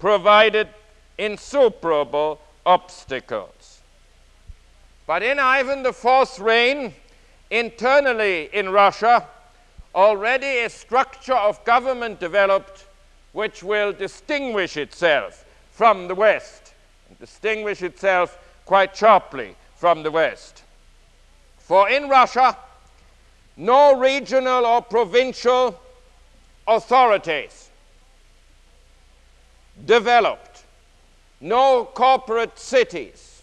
provided insuperable obstacles. But in Ivan IV's reign, internally in Russia, already a structure of government developed which will distinguish itself from the West, and distinguish itself quite sharply from the West. For in Russia, no regional or provincial authorities developed, no corporate cities.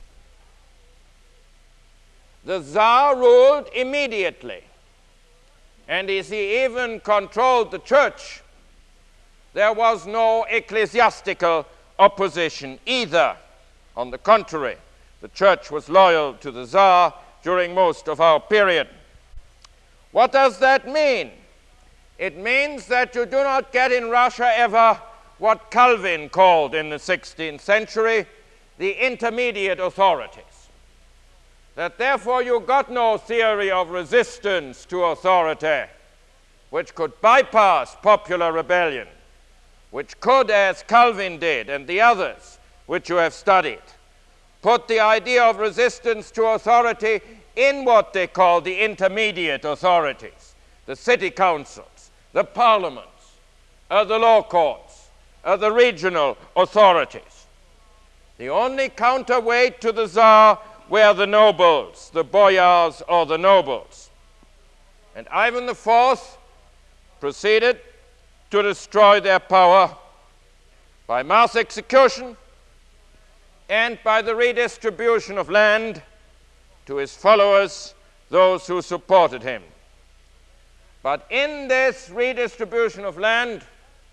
The Tsar ruled immediately, and as he even controlled the church, there was no ecclesiastical opposition either. On the contrary, the church was loyal to the Tsar during most of our period. What does that mean? It means that you do not get in Russia ever what Calvin called in the 16th century the intermediate authorities. That therefore you got no theory of resistance to authority which could bypass popular rebellion, which could, as Calvin did and the others which you have studied, put the idea of resistance to authority in what they call the intermediate authorities, the city councils, the parliaments, the law courts, the regional authorities. The only counterweight to the Tsar were the nobles, the boyars or the nobles. And Ivan IV proceeded to destroy their power by mass execution and by the redistribution of land to his followers, those who supported him. But in this redistribution of land,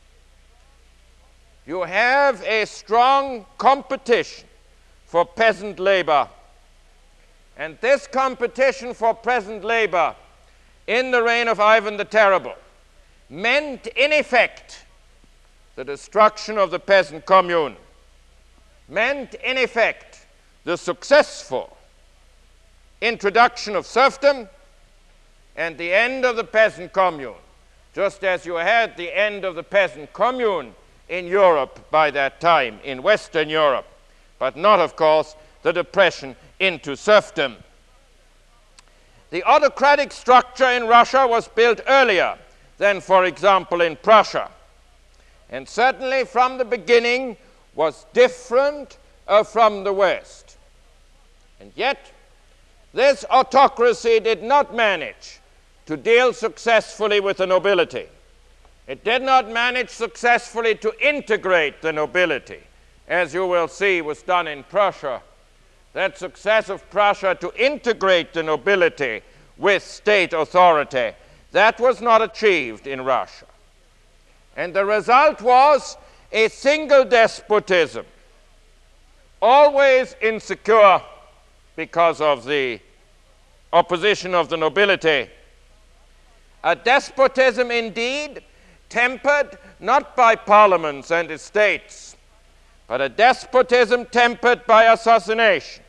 you have a strong competition for peasant labor. And this competition for peasant labor in the reign of Ivan the Terrible meant, in effect, the destruction of the peasant commune, meant, in effect, the successful introduction of serfdom and the end of the peasant commune, just as you had the end of the peasant commune in Europe by that time, in Western Europe, but not, of course, the depression into serfdom. The autocratic structure in Russia was built earlier than, for example, in Prussia, and certainly from the beginning was different from the West. And yet, this autocracy did not manage to deal successfully with the nobility. It did not manage successfully to integrate the nobility, as you will see was done in Prussia. That success of Prussia to integrate the nobility with state authority, that was not achieved in Russia. And the result was a single despotism, always insecure because of the opposition of the nobility. A despotism indeed tempered not by parliaments and estates, but a despotism tempered by assassination.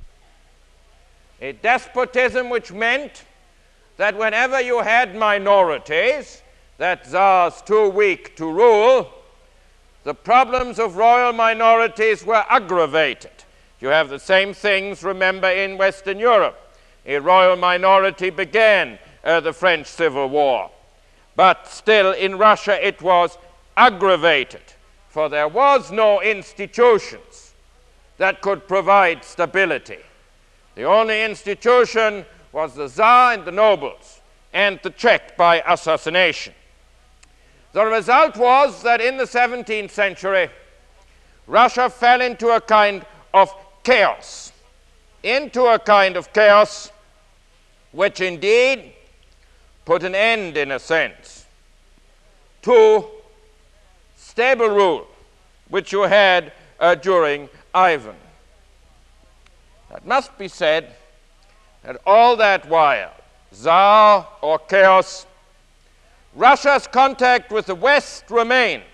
A despotism which meant that whenever you had minorities, that Tsars too weak to rule, the problems of royal minorities were aggravated. You have the same things, remember, in Western Europe. A royal minority began the French Civil War. But still, in Russia, it was aggravated, for there was no institutions that could provide stability. The only institution was the Tsar and the nobles, and the check by assassination. The result was that in the 17th century, Russia fell into a kind of chaos, which indeed put an end, in a sense, to stable rule, which you had during Ivan. It must be said that all that while, Tsar or chaos, Russia's contact with the West remained.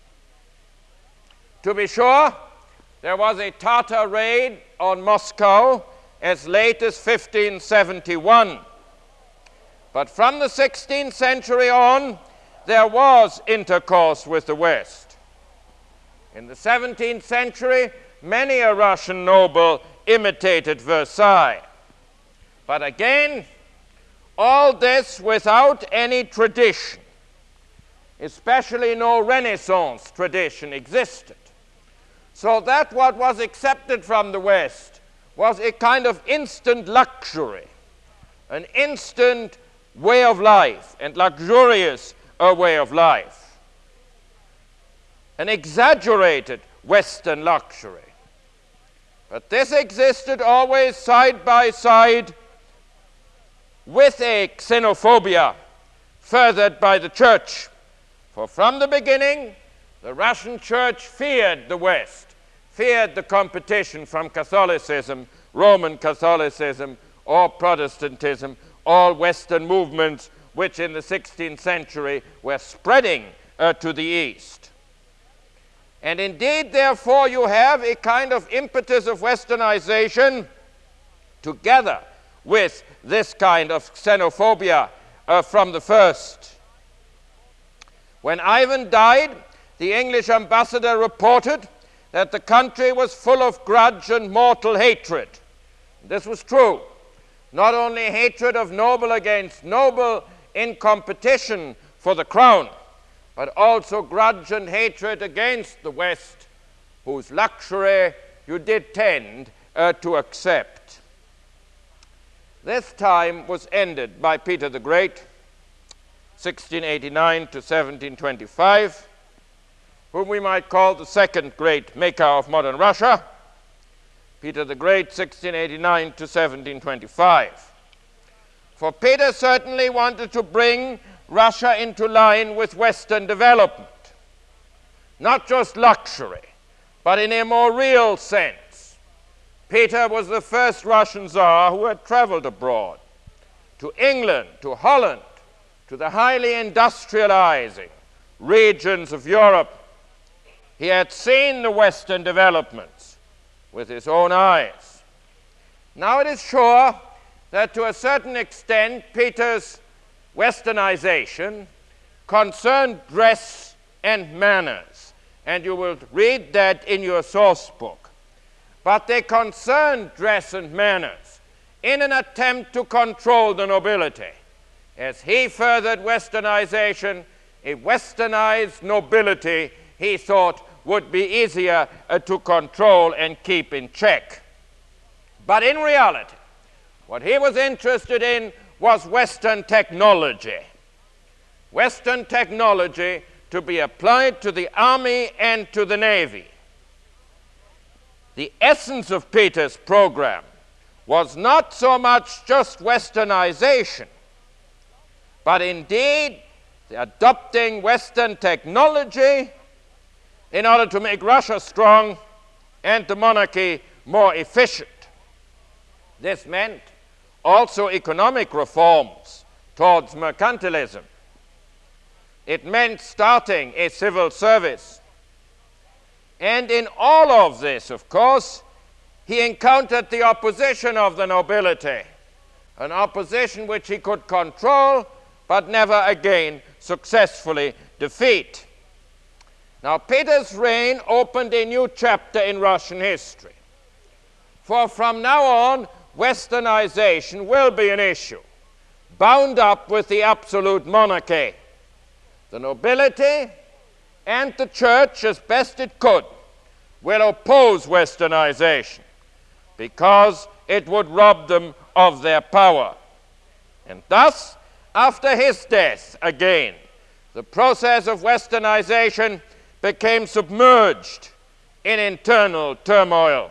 To be sure, there was a Tatar raid on Moscow as late as 1571. But from the 16th century on, there was intercourse with the West. In the 17th century, many a Russian noble imitated Versailles. But again, all this without any tradition, especially no Renaissance tradition existed. So that what was accepted from the West was a kind of instant luxury, an instant way of life, and luxurious way of life, an exaggerated Western luxury. But this existed always side by side with a xenophobia furthered by the Church. For from the beginning, the Russian Church feared the West, feared the competition from Catholicism, Roman Catholicism, or Protestantism, all Western movements which in the 16th century were spreading to the East. And indeed, therefore, you have a kind of impetus of Westernization together with this kind of xenophobia from the first. When Ivan died, the English ambassador reported that the country was full of grudge and mortal hatred. This was true. Not only hatred of noble against noble in competition for the crown, but also grudge and hatred against the West, whose luxury you did tend to accept. This time was ended by Peter the Great, 1689 to 1725, whom we might call the second great maker of modern Russia. Peter the Great, 1689 to 1725. For Peter certainly wanted to bring Russia into line with Western development, not just luxury, but in a more real sense. Peter was the first Russian Tsar who had traveled abroad, to England, to Holland, to the highly industrializing regions of Europe. He had seen the Western developments with his own eyes. Now it is sure that to a certain extent Peter's Westernization concerned dress and manners, and you will read that in your source book. But they concerned dress and manners in an attempt to control the nobility. As he furthered Westernization, a Westernized nobility, he thought, would be easier to control and keep in check. But in reality, what he was interested in was Western technology. Western technology to be applied to the army and to the navy. The essence of Peter's program was not so much just Westernization, but indeed adopting Western technology in order to make Russia strong and the monarchy more efficient. This meant also economic reforms towards mercantilism. It meant starting a civil service. And in all of this, of course, he encountered the opposition of the nobility, an opposition which he could control but never again successfully defeat. Now, Peter's reign opened a new chapter in Russian history. For from now on, Westernization will be an issue, bound up with the absolute monarchy. The nobility and the church, as best it could, will oppose Westernization because it would rob them of their power. And thus, after his death again, the process of Westernization became submerged in internal turmoil,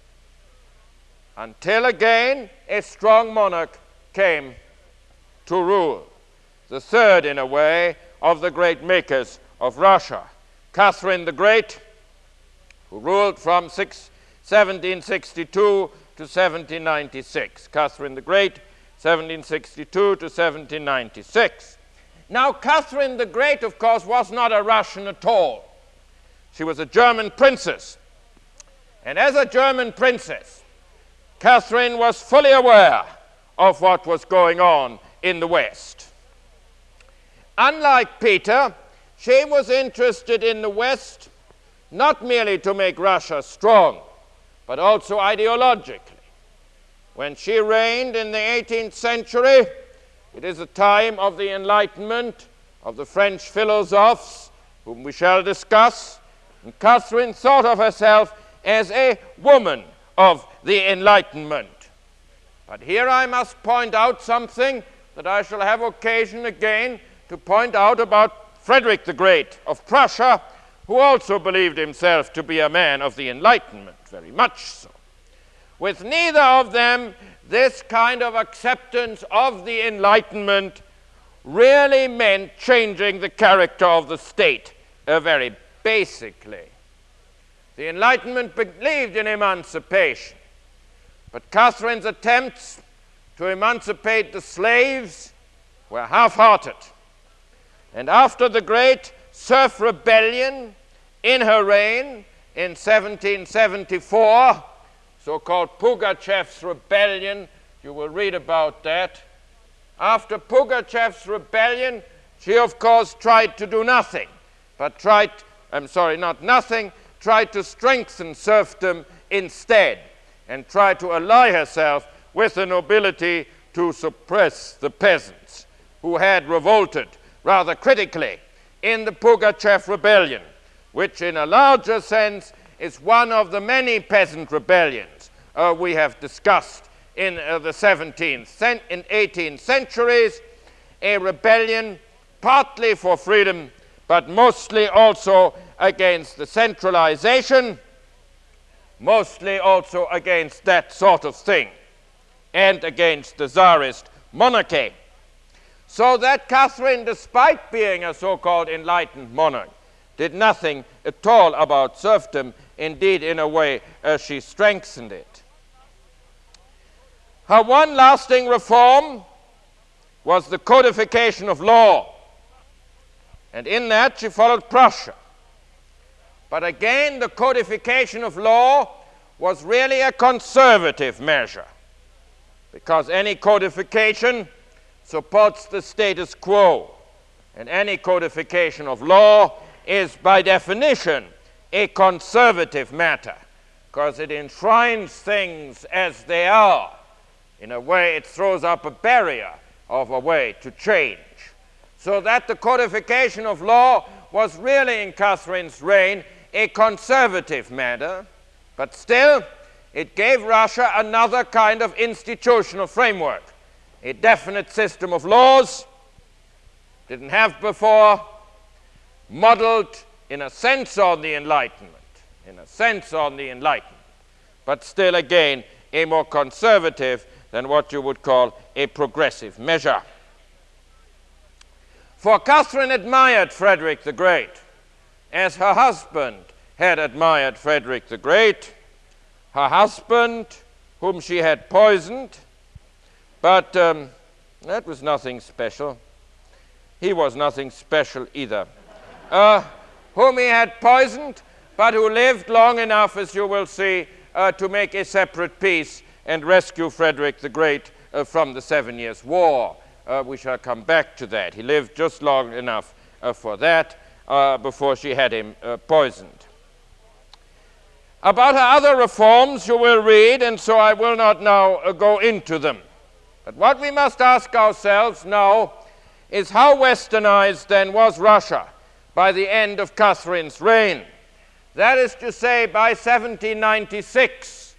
until again a strong monarch came to rule, the third in a way of the great makers of Russia, Catherine the Great, who ruled from 1762 to 1796. Catherine the Great, 1762 to 1796. Now, Catherine the Great, of course, was not a Russian at all. She was a German princess. And as a German princess, Catherine was fully aware of what was going on in the West. Unlike Peter, she was interested in the West not merely to make Russia strong, but also ideologically. When she reigned in the 18th century, it is a time of the Enlightenment, of the French philosophes, whom we shall discuss, and Catherine thought of herself as a woman of the Enlightenment. But here I must point out something that I shall have occasion again to point out about Frederick the Great of Prussia, who also believed himself to be a man of the Enlightenment, very much so. With neither of them, this kind of acceptance of the Enlightenment really meant changing the character of the state very basically. The Enlightenment believed in emancipation, but Catherine's attempts to emancipate the slaves were half-hearted. And after the great serf rebellion in her reign in 1774, so-called Pugachev's rebellion, you will read about that. After Pugachev's rebellion, she of course tried to do nothing, but tried to strengthen serfdom instead, and tried to ally herself with the nobility to suppress the peasants, who had revolted rather critically in the Pugachev rebellion, which in a larger sense is one of the many peasant rebellions we have discussed in the 17th and 18th centuries, a rebellion partly for freedom, but mostly also against the centralization, mostly also against that sort of thing, and against the Tsarist monarchy. So that Catherine, despite being a so-called enlightened monarch, did nothing at all about serfdom. Indeed, in a way, she strengthened it. Her one lasting reform was the codification of law, and in that she followed Prussia. But again, the codification of law was really a conservative measure, because any codification supports the status quo, and any codification of law is by definition a conservative matter, because it enshrines things as they are. In a way, it throws up a barrier of a way to change. So that the codification of law was really in Catherine's reign a conservative matter, but still it gave Russia another kind of institutional framework, a definite system of laws, didn't have before, modeled in a sense on the Enlightenment, but still again a more conservative than what you would call a progressive measure. For Catherine admired Frederick the Great, as her husband had admired Frederick the Great, her husband whom she had poisoned, but that was nothing special. He was nothing special either. Whom he had poisoned, but who lived long enough, as you will see, to make a separate peace and rescue Frederick the Great from the 7 Years' War. We shall come back to that. He lived just long enough for that before she had him poisoned. About her other reforms you will read, and so I will not now go into them. But what we must ask ourselves now is how westernized then was Russia by the end of Catherine's reign? That is to say, by 1796.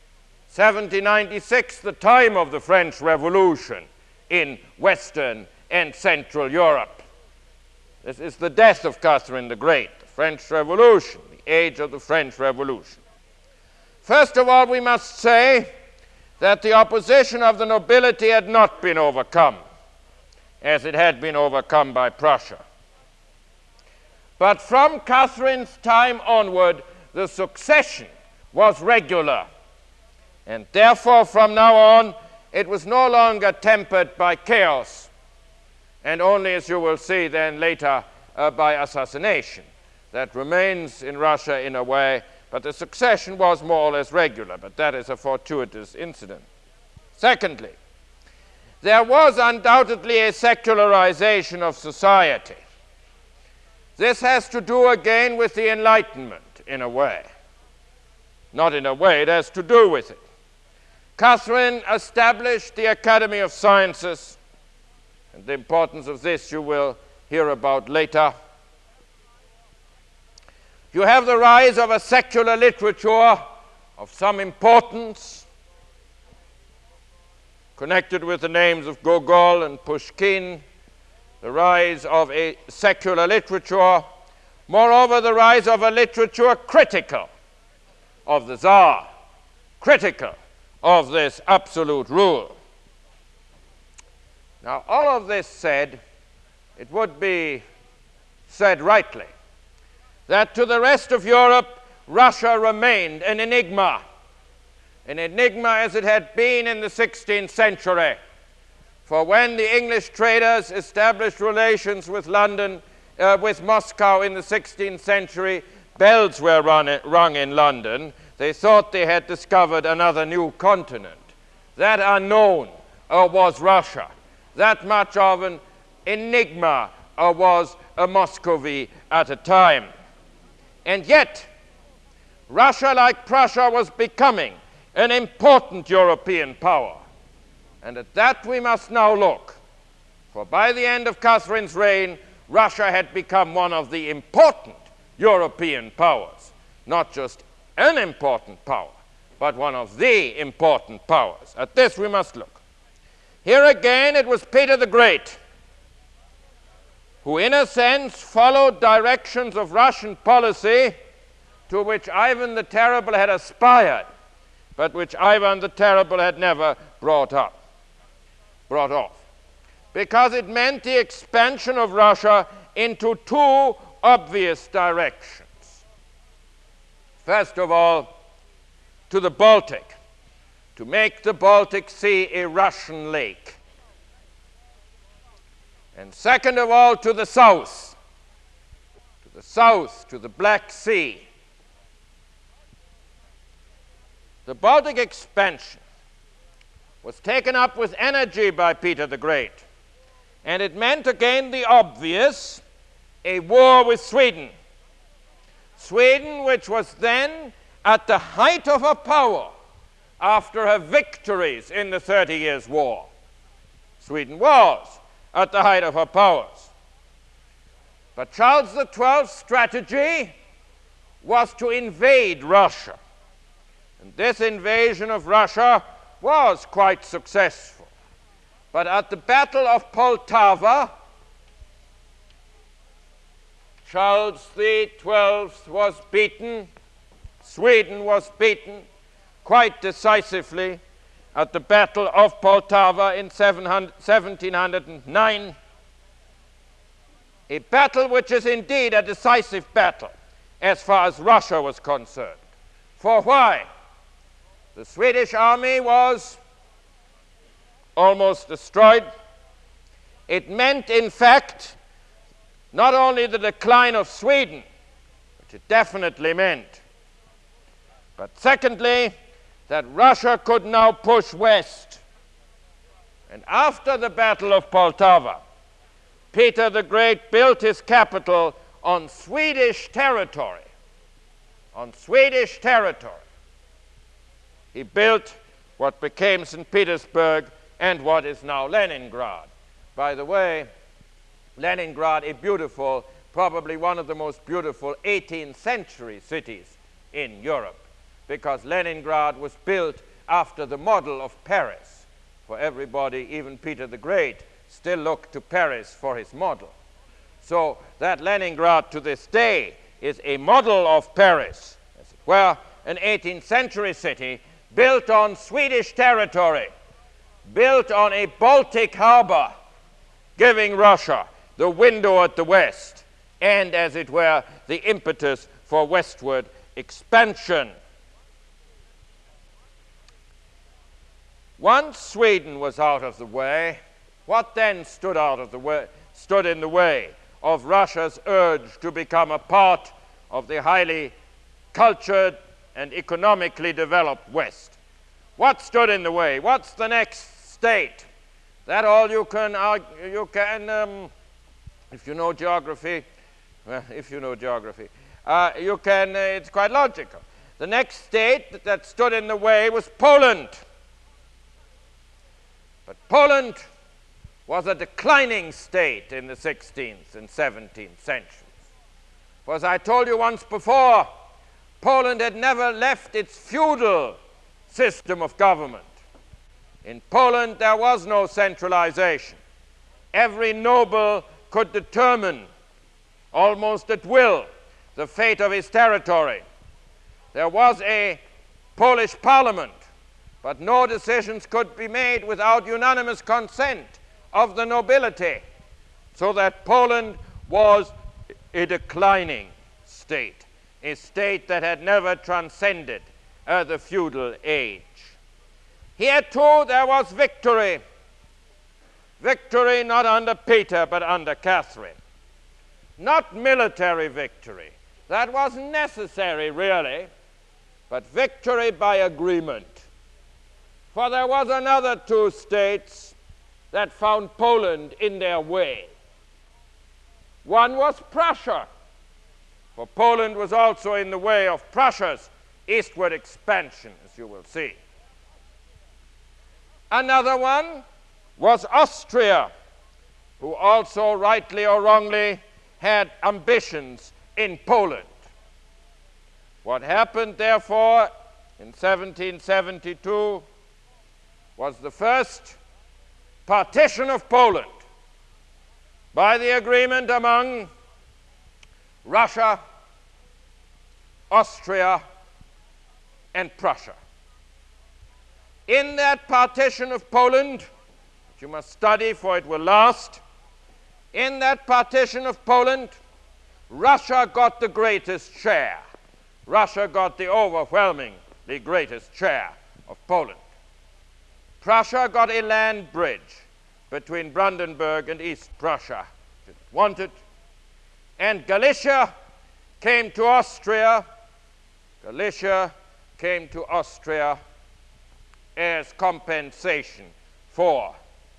1796, the time of the French Revolution in Western and Central Europe. This is the death of Catherine the Great, the French Revolution, the age of the French Revolution. First of all, we must say that the opposition of the nobility had not been overcome, as it had been overcome by Prussia. But from Catherine's time onward, the succession was regular, and therefore from now on, it was no longer tempered by chaos, and only, as you will see then later, by assassination. That remains in Russia in a way, but the succession was more or less regular, but that is a fortuitous incident. Secondly, there was undoubtedly a secularization of society. This has to do again with the Enlightenment. in a way. Not in a way, it has to do with it. Catherine established the Academy of Sciences, and the importance of this you will hear about later. You have the rise of a secular literature of some importance, connected with the names of Gogol and Pushkin, the rise of a secular literature, moreover the rise of a literature critical of the Tsar, critical of this absolute rule. Now, all of this said, it would be said rightly that to the rest of Europe, Russia remained an enigma as it had been in the 16th century. For when the English traders established relations with London, with Moscow in the 16th century, bells were rung in London. They thought they had discovered another new continent. That unknown was Russia. That much of an enigma was a Muscovy at a time. And yet, Russia, like Prussia, was becoming an important European power. And at that we must now look. For by the end of Catherine's reign, Russia had become one of the important European powers. Not just an important power, but one of the important powers. At this we must look. Here again it was Peter the Great who, in a sense, followed directions of Russian policy to which Ivan the Terrible had aspired, but which Ivan the Terrible had never brought off. Because it meant the expansion of Russia into two obvious directions. First of all, to the Baltic, to make the Baltic Sea a Russian lake. And second of all, to the south, to the Black Sea. The Baltic expansion was taken up with energy by Peter the Great, and it meant again the obvious, a war with Sweden. Sweden, which was then at the height of her power after her victories in the 30 Years' War. Sweden was at the height of her powers. But Charles XII's strategy was to invade Russia. And this invasion of Russia was quite successful. But at the Battle of Poltava, Charles XII was beaten, Sweden was beaten quite decisively at the Battle of Poltava in 1709, a battle which is indeed a decisive battle as far as Russia was concerned. For why? The Swedish army was almost destroyed. It meant, in fact, not only the decline of Sweden, which it definitely meant, but secondly, that Russia could now push west. And after the Battle of Poltava, Peter the Great built his capital on Swedish territory. On Swedish territory. He built what became St. Petersburg and what is now Leningrad. By the way, Leningrad, a beautiful, probably one of the most beautiful 18th century cities in Europe, because Leningrad was built after the model of Paris. For everybody, even Peter the Great, still looked to Paris for his model. So that Leningrad to this day is a model of Paris, as it were, an 18th century city built on Swedish territory, built on a Baltic harbor, giving Russia the window at the west, and, as it were, the impetus for westward expansion. Once Sweden was out of the way, what then stood in the way of Russia's urge to become a part of the highly cultured and economically developed West? What stood in the way? What's the next state? That all you can argue, if you know geography, It's quite logical. The next state that stood in the way was Poland. But Poland was a declining state in the 16th and 17th centuries. For as I told you once before, Poland had never left its feudal system of government. In Poland, there was no centralization. Every noble could determine, almost at will, the fate of his territory. There was a Polish parliament, but no decisions could be made without unanimous consent of the nobility, so that Poland was a declining state, a state that had never transcended the feudal age. Here too there was victory. Victory not under Peter but under Catherine. Not military victory. That wasn't necessary really, but victory by agreement. For there was another two states that found Poland in their way. One was Prussia, for Poland was also in the way of Prussia's eastward expansion, as you will see. Another one was Austria, who also, rightly or wrongly, had ambitions in Poland. What happened, therefore, in 1772 was the first partition of Poland by the agreement among Russia, Austria, and Prussia. In that partition of Poland, which you must study for it will last, in that partition of Poland, Russia got the greatest share. Russia got the overwhelmingly greatest share of Poland. Prussia got a land bridge between Brandenburg and East Prussia, which it wanted, and Galicia came to Austria. Galicia came to Austria as compensation for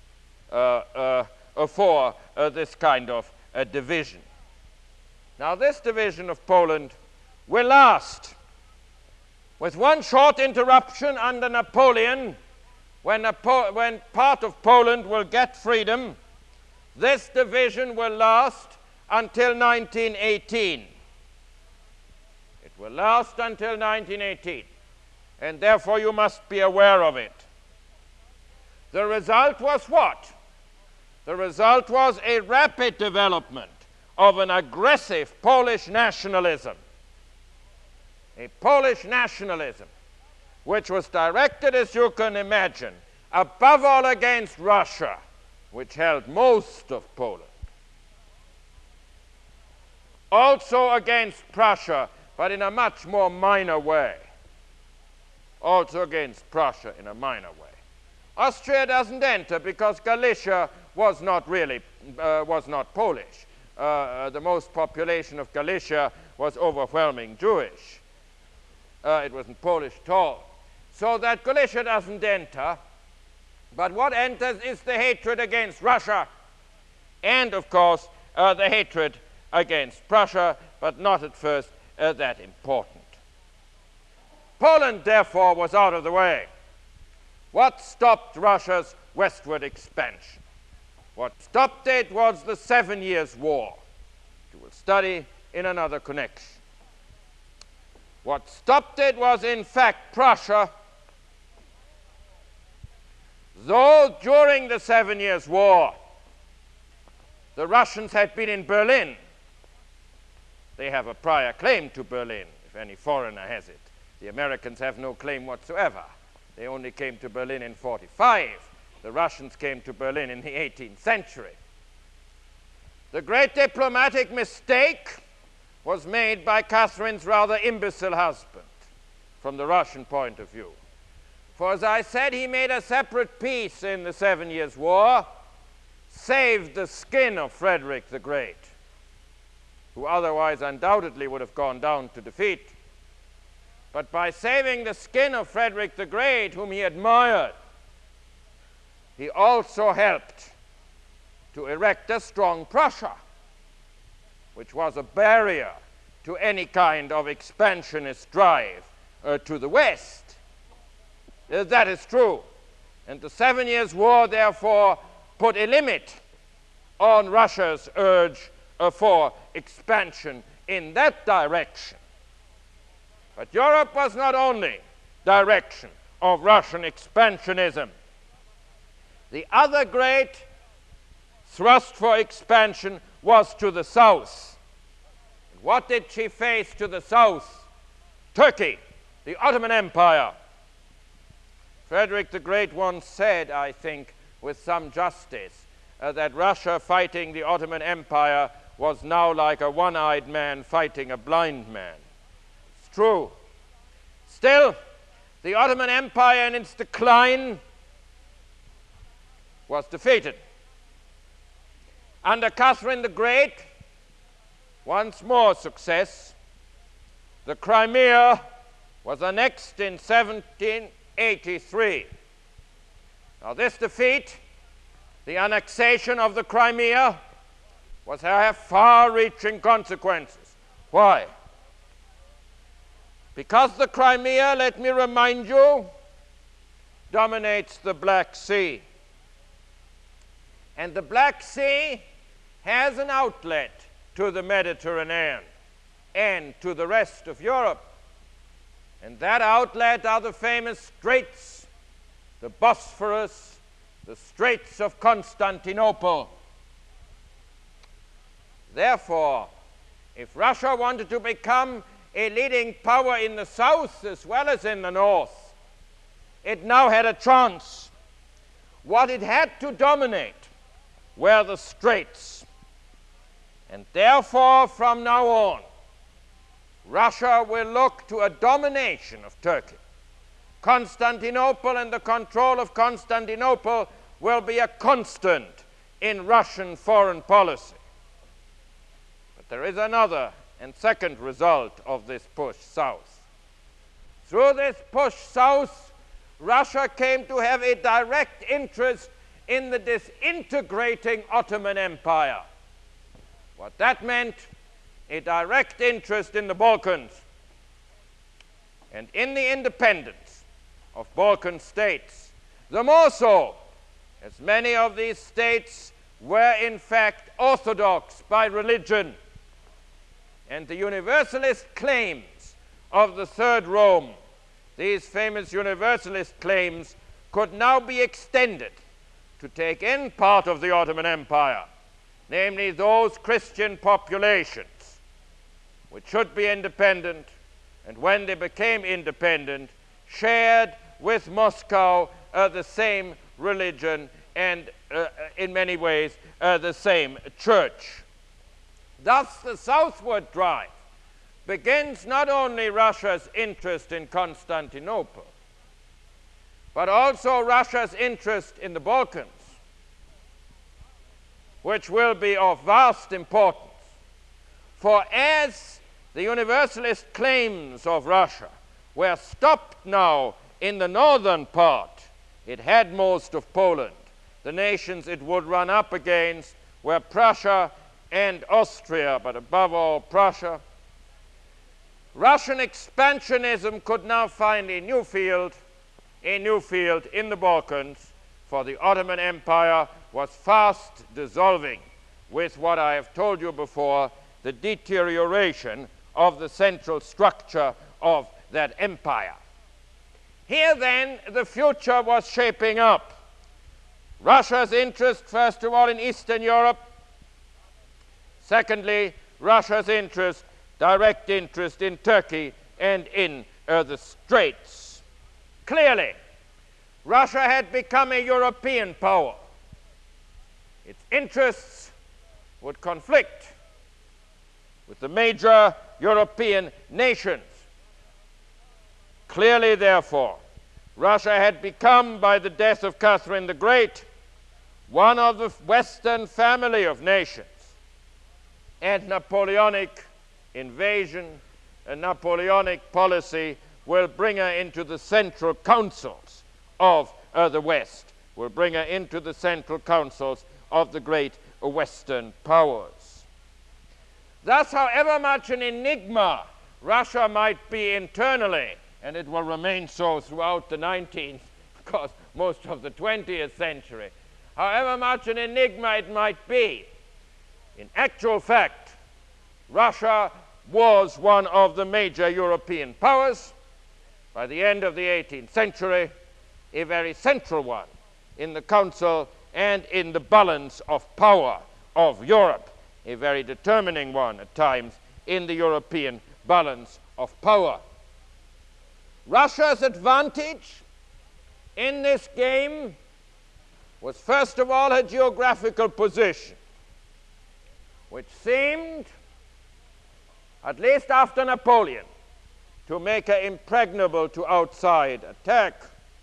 this kind of division. Now, this division of Poland will last, with one short interruption under Napoleon, when part of Poland will get freedom. This division will last until 1918. It will last until 1918, and therefore you must be aware of it. The result was what? The result was a rapid development of an aggressive Polish nationalism. A Polish nationalism which was directed, as you can imagine, above all against Russia, which held most of Poland. Also against Prussia, but in a much more minor way. Also against Prussia in a minor way. Austria doesn't enter because Galicia was not Polish. The most population of Galicia was overwhelming Jewish. It wasn't Polish at all. So that Galicia doesn't enter, but what enters is the hatred against Russia and, of course, the hatred against Prussia, but not at first that important. Poland, therefore, was out of the way. What stopped Russia's westward expansion? What stopped it was the 7 Years' War, which you will study in another connection. What stopped it was, in fact, Prussia. Though during the 7 Years' War, the Russians had been in Berlin. They have a prior claim to Berlin, if any foreigner has it. The Americans have no claim whatsoever. They only came to Berlin in 1945. The Russians came to Berlin in the 18th century. The great diplomatic mistake was made by Catherine's rather imbecile husband, from the Russian point of view. For as I said, he made a separate peace in the 7 Years' War, saved the skin of Frederick the Great, who otherwise undoubtedly would have gone down to defeat. But by saving the skin of Frederick the Great, whom he admired, he also helped to erect a strong Prussia, which was a barrier to any kind of expansionist drive to the West. That is true. And the 7 Years' War, therefore, put a limit on Russia's urge for expansion in that direction. But Europe was not only direction of Russian expansionism. The other great thrust for expansion was to the south. What did she face to the south? Turkey, the Ottoman Empire. Frederick the Great once said, I think, with some justice, that Russia fighting the Ottoman Empire was now like a one-eyed man fighting a blind man. It's true. Still, the Ottoman Empire in its decline was defeated. Under Catherine the Great, once more success. The Crimea was annexed in 1783. Now this defeat, the annexation of the Crimea, was to have far-reaching consequences. Why? Because the Crimea, let me remind you, dominates the Black Sea. And the Black Sea has an outlet to the Mediterranean and to the rest of Europe. And that outlet are the famous straits, the Bosphorus, the Straits of Constantinople. Therefore, if Russia wanted to become a leading power in the south as well as in the north, it now had a chance. What it had to dominate were the straits. And therefore, from now on, Russia will look to a domination of Turkey. Constantinople and the control of Constantinople will be a constant in Russian foreign policy. But there is another and second result of this push south. Through this push south, Russia came to have a direct interest in the disintegrating Ottoman Empire. What that meant, a direct interest in the Balkans and in the independence of Balkan states. The more so, as many of these states were in fact orthodox by religion, and the universalist claims of the Third Rome, these famous universalist claims, could now be extended to take in part of the Ottoman Empire, namely those Christian populations which should be independent, and when they became independent, shared with Moscow the same religion and in many ways the same church. Thus the southward drive begins not only Russia's interest in Constantinople, but also Russia's interest in the Balkans, which will be of vast importance. For as the universalist claims of Russia were stopped now in the northern part, it had most of Poland. The nations it would run up against were Prussia and Austria, but above all Prussia. Russian expansionism could now find a new field in the Balkans, for the Ottoman Empire was fast dissolving with what I have told you before, the deterioration of the central structure of that empire. Here then the future was shaping up. Russia's interest, first of all, in Eastern Europe. Secondly, Russia's interest, direct interest in Turkey and in the Straits. Clearly, Russia had become a European power. Its interests would conflict with the major European nations. Clearly, therefore, Russia had become, by the death of Catherine the Great, one of the Western family of nations. And Napoleonic invasion, a Napoleonic policy will bring her into the central councils of the West, will bring her into the central councils of the great Western powers. Thus, however much an enigma Russia might be internally, and it will remain so throughout the 19th, because most of the 20th century, however much an enigma it might be, in actual fact, Russia was one of the major European powers. By the end of the 18th century, a very central one in the Council and in the balance of power of Europe, a very determining one at times in the European balance of power. Russia's advantage in this game was first of all her geographical position, which seemed, at least after Napoleon, to make her impregnable to outside attack.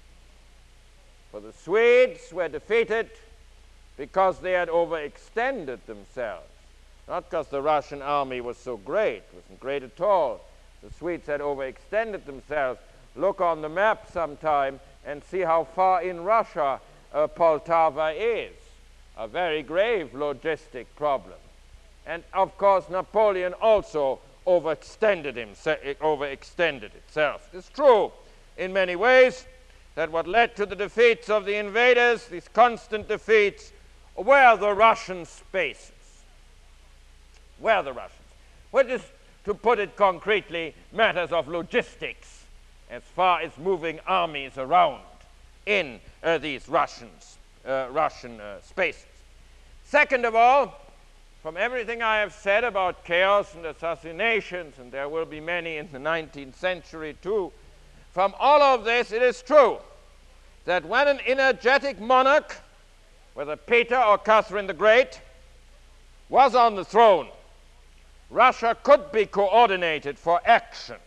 For the Swedes were defeated because they had overextended themselves, not because the Russian army was so great. It wasn't great at all. The Swedes had overextended themselves. Look on the map sometime and see how far in Russia Poltava is. A very grave logistic problem. And of course Napoleon also overextended itself. It's true in many ways that what led to the defeats of the invaders, these constant defeats, were the Russian spaces. Were the Russians. Which is, to put it concretely, matters of logistics as far as moving armies around in these Russian spaces. Second of all, from everything I have said about chaos and assassinations, and there will be many in the 19th century too, from all of this it is true that when an energetic monarch, whether Peter or Catherine the Great, was on the throne, Russia could be coordinated for action.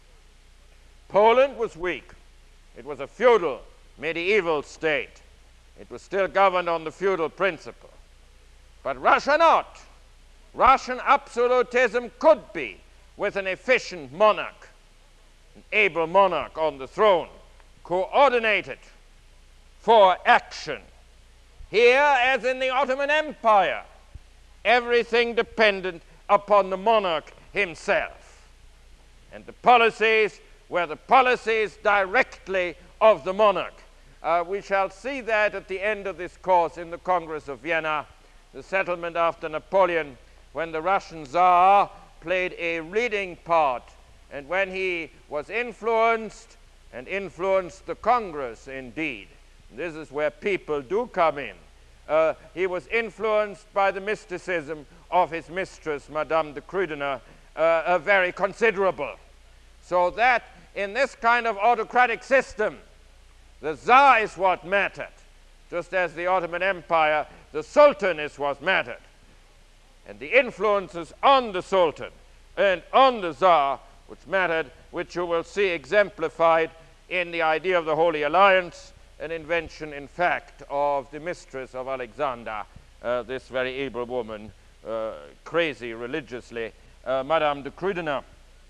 Poland was weak. It was a feudal, medieval state. It was still governed on the feudal principle. But Russia not. Russian absolutism could be, with an efficient monarch, an able monarch on the throne, coordinated for action. Here, as in the Ottoman Empire, everything depended upon the monarch himself. And the policies were the policies directly of the monarch. We shall see that at the end of this course in the Congress of Vienna, the settlement after Napoleon, when the Russian Tsar played a leading part, and when he was influenced, and influenced the Congress indeed. This is where people do come in. He was influenced by the mysticism of his mistress, Madame de Krudener, very considerable. So that in this kind of autocratic system, the Tsar is what mattered. Just as the Ottoman Empire, the Sultan is what mattered. And the influences on the Sultan and on the Tsar, which mattered, which you will see exemplified in the idea of the Holy Alliance, an invention, in fact, of the mistress of Alexander, this very able woman, crazy religiously, Madame de Krudener.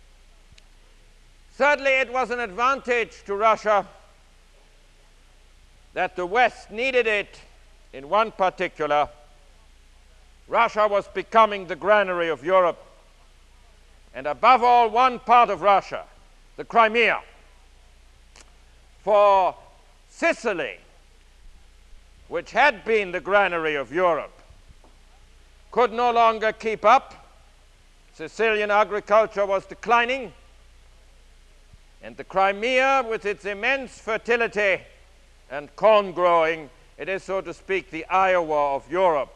Certainly it was an advantage to Russia that the West needed it in one particular. Russia was becoming the granary of Europe, and above all, one part of Russia, the Crimea. For Sicily, which had been the granary of Europe, could no longer keep up. Sicilian agriculture was declining, and the Crimea, with its immense fertility and corn growing, it is, so to speak, the Iowa of Europe.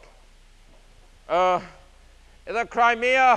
The Crimea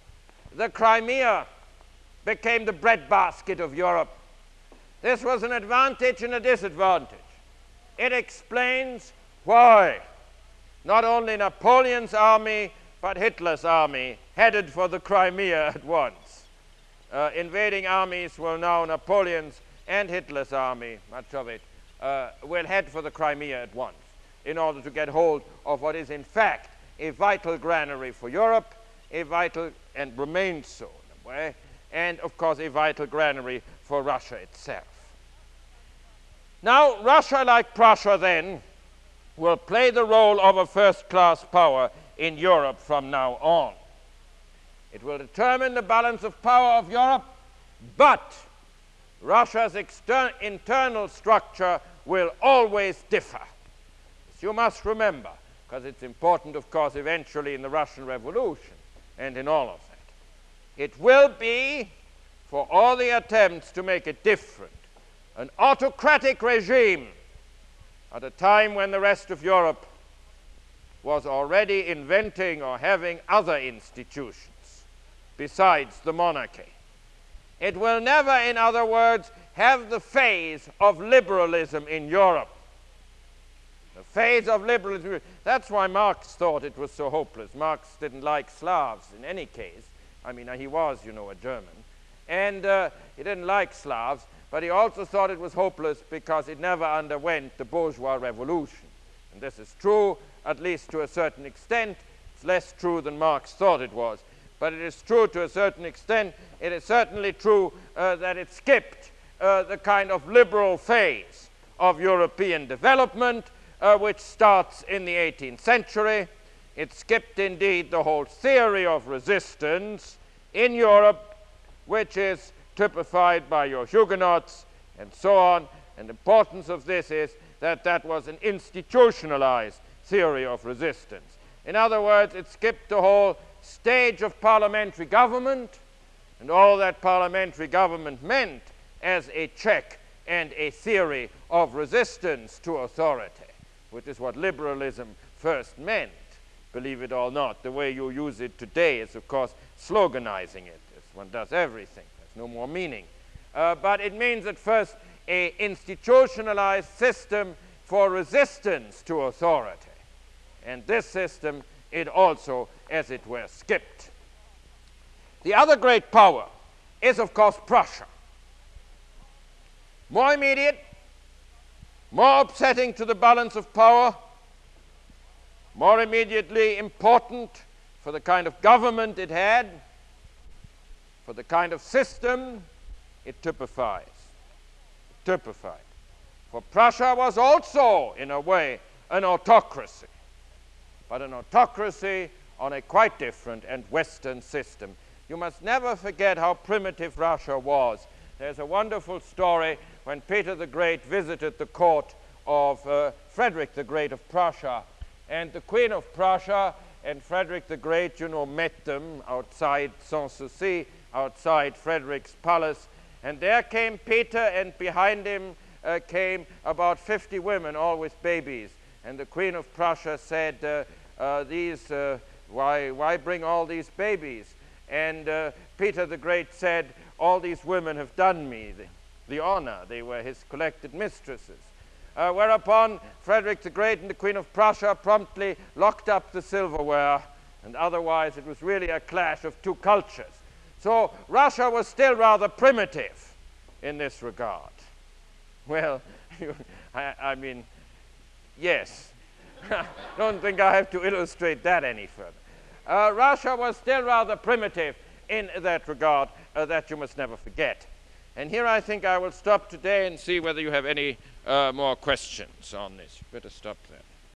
became the breadbasket of Europe. This was an advantage and a disadvantage. It explains why not only Napoleon's army, but Hitler's army headed for the Crimea at once. Invading armies will now, Napoleon's and Hitler's army, much of it, will head for the Crimea at once in order to get hold of what is in fact a vital granary for Europe, a vital, and remains so in a way, and of course a vital granary for Russia itself. Now, Russia, like Prussia then, will play the role of a first-class power in Europe from now on. It will determine the balance of power of Europe, but Russia's internal structure will always differ. This you must remember, because it's important, of course, eventually in the Russian Revolution and in all of that. It will be, for all the attempts to make it different, an autocratic regime at a time when the rest of Europe was already inventing or having other institutions besides the monarchy. It will never, in other words, have the phase of liberalism in Europe. The phase of liberalism, that's why Marx thought it was so hopeless. Marx didn't like Slavs in any case. I mean, he was, you know, a German. And he didn't like Slavs, but he also thought it was hopeless because it never underwent the bourgeois revolution. And this is true, at least to a certain extent. It's less true than Marx thought it was. But it is true to a certain extent. It is certainly true that it skipped the kind of liberal phase of European development, which starts in the 18th century. It skipped, indeed, the whole theory of resistance in Europe, which is typified by your Huguenots and so on. And the importance of this is that that was an institutionalized theory of resistance. In other words, it skipped the whole stage of parliamentary government and all that parliamentary government meant as a check and a theory of resistance to authority, which is what liberalism first meant, believe it or not. The way you use it today is, of course, sloganizing it, as one does everything. There's no more meaning. But it means at first an institutionalized system for resistance to authority. And this system, it also, as it were, skipped. The other great power is, of course, Prussia. More immediate, more upsetting to the balance of power, more immediately important for the kind of government it had, for the kind of system it typifies. Typified. For Prussia was also, in a way, an autocracy, but an autocracy on a quite different and Western system. You must never forget how primitive Russia was. There's a wonderful story when Peter the Great visited the court of Frederick the Great of Prussia, and the Queen of Prussia and Frederick the Great, you know, met them outside Sanssouci, outside Frederick's palace, and there came Peter, and behind him came about 50 women, all with babies. And the Queen of Prussia said, why bring all these babies? And Peter the Great said, all these women have done me the honor. They were his collected mistresses. Whereupon Frederick the Great and the Queen of Prussia promptly locked up the silverware, and otherwise it was really a clash of two cultures. So Russia was still rather primitive in this regard. Well, I mean, yes. Don't think I have to illustrate that any further. Russia was still rather primitive in that regard, that you must never forget. And here I think I will stop today and see whether you have any more questions on this. You better stop there.